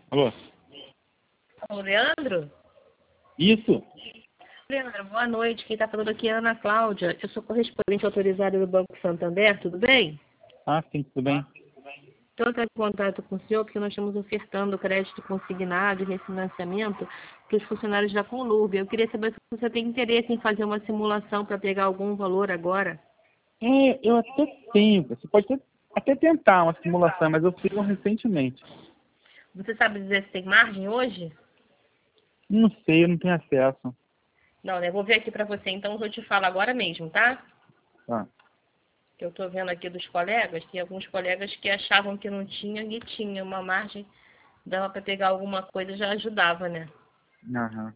Alô? Ô, Leandro? Isso. Leandro, boa noite. Quem está falando aqui é a Ana Cláudia. Eu sou correspondente autorizada do Banco Santander, tudo bem? Ah, sim, tudo bem. Estou em contato com o senhor porque nós estamos ofertando crédito consignado e refinanciamento para os funcionários da Conlurb. Eu queria saber se você tem interesse em fazer uma simulação para pegar algum valor agora. Eu até tenho. Você pode até tentar uma simulação, mas eu fiz um recentemente. Você sabe dizer se tem margem hoje? Não sei, eu não tenho acesso. Não, né? Eu vou ver aqui para você, então eu te falo agora mesmo, tá? Tá. Eu estou vendo aqui dos colegas, tem alguns colegas que achavam que não tinha e tinha uma margem, dava para pegar alguma coisa, já ajudava, né? Aham.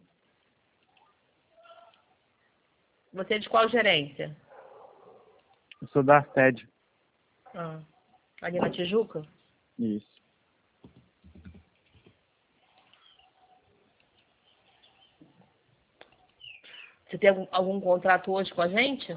Você é de qual gerência? Eu sou da sede. Ah, ali na Tijuca? Isso. Você tem algum contrato hoje com a gente?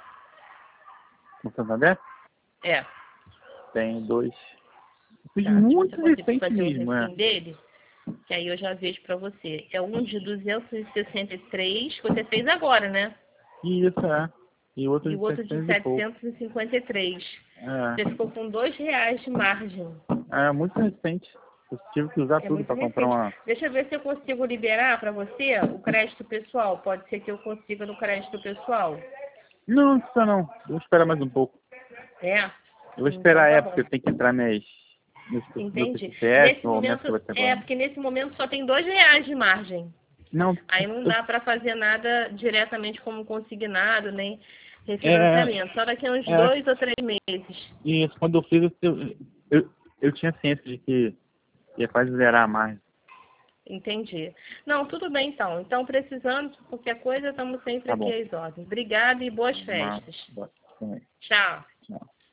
No Santander? É. Tem 2. Eu fiz Tá. Se você muito conseguir recente fazer o mesmo, refim dele, que aí eu já vejo para você. É um de 263, que você fez agora, né? Isso, é. E o outro E o de outro de 700 e pouco. 753. Você ficou com R$ 2 de margem. Muito recente. Eu tive que usar É tudo muito para comprar recente. uma... Deixa eu ver se eu consigo liberar para você o crédito pessoal. Pode ser que eu consiga no crédito pessoal. Não, não precisa não. Eu vou esperar mais um pouco. É? Eu vou Então esperar a tá época, bom. eu tenho que entrar meu Entendi. CPF, Nesse no momento momento, que vai ter agora. porque nesse momento só tem R$ 2 de margem. Não, Aí não eu, dá para fazer nada diretamente como consignado, nem é, refinanciamento. Só daqui a uns é, 2 ou 3 meses. e quando eu fiz, eu tinha ciência de que ia quase zerar mais. Entendi. Não, tudo bem então. Então, precisando, qualquer coisa, estamos sempre Tá aqui bom. às ordens. Obrigada e boas Não, festas. também. Tchau. Tchau.